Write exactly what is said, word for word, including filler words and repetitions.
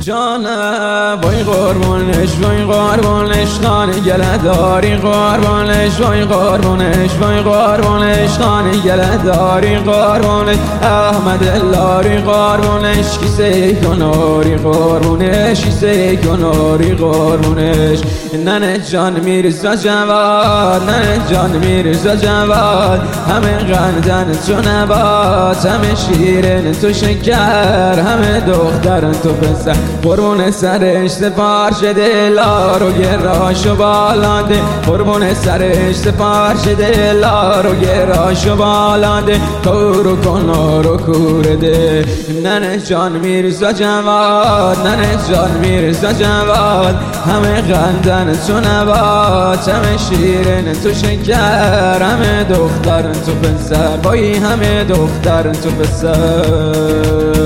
جانم وای قربونش وای قربونش خانه گله داری قربونش وای قربونش وای قربونش خانه گله داری قربونش احمد لاری قربونش کیسه کناری قربونش کیسه کناری قربونش ننه جان میرزا جواد ننه جان میرزا جواد همه قندن تو نبات همه شیرین تو شکر همه دخترن تو پسر قربون سرش سپار شده لارو گراشو بالاده قربون سرش سپار شده لارو گراشو بالاده کورو کنارو کورده ننه جان میرزا جواد ننه جان میرزا جواد همه قندن تو نبات همه شیرین تو شکر همه دخترن تو پسر بایی همه دخترن تو پسر